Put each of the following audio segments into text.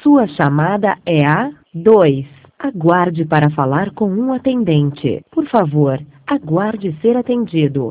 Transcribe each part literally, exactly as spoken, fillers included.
Sua chamada é a dois. Aguarde para falar com um atendente. Por favor, aguarde ser atendido.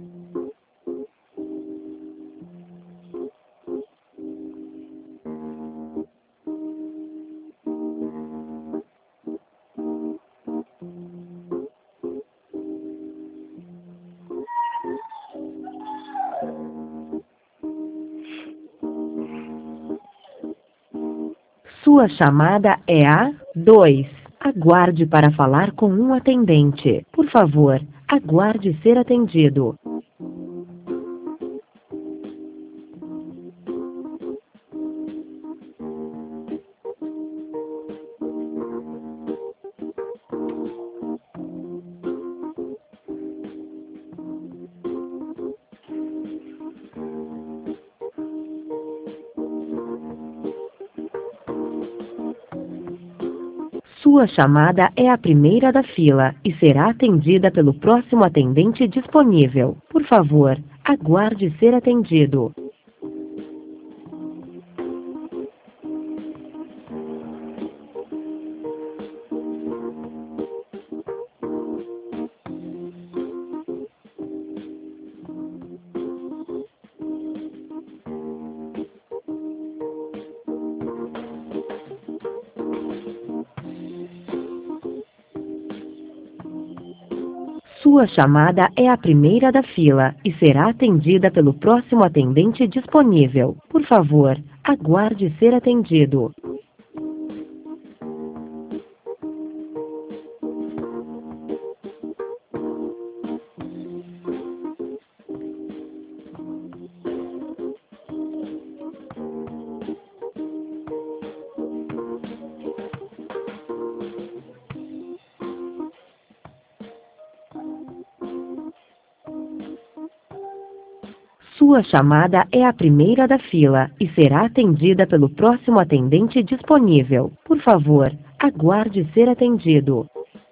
Sua chamada é a dois. Aguarde para falar com um atendente. Por favor, aguarde ser atendido. Sua chamada é a primeira da fila e será atendida pelo próximo atendente disponível. Por favor, aguarde ser atendido. Sua chamada é a primeira da fila e será atendida pelo próximo atendente disponível. Por favor, aguarde ser atendido. Sua chamada é a primeira da fila e será atendida pelo próximo atendente disponível. Por favor, aguarde ser atendido.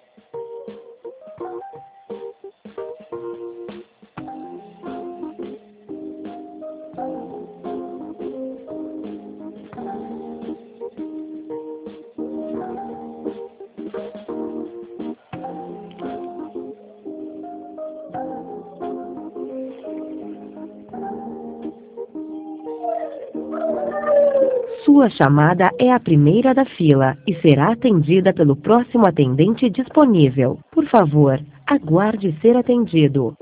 Sua chamada é a primeira da fila e será atendida pelo próximo atendente disponível. Por favor, aguarde ser atendido.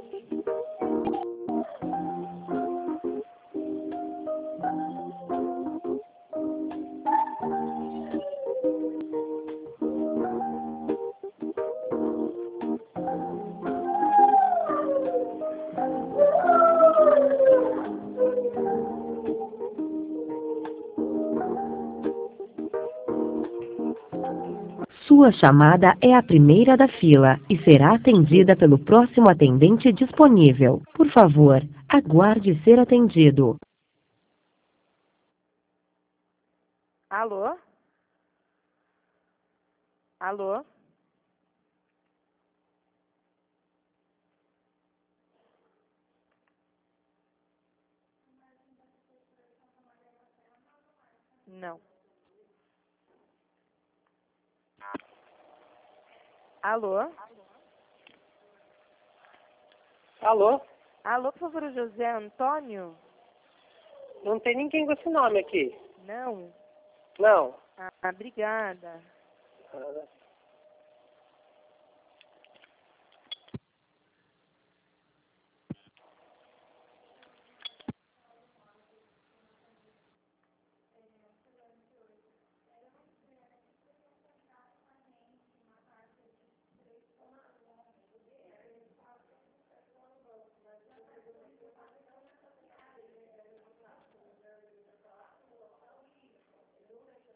Sua chamada é a primeira da fila e será atendida pelo próximo atendente disponível. Por favor, aguarde ser atendido. Alô? Alô? Não. Alô? Alô? Alô, por favor, José Antônio? Não tem ninguém com esse nome aqui. Não? Não. Ah, obrigada. Ah,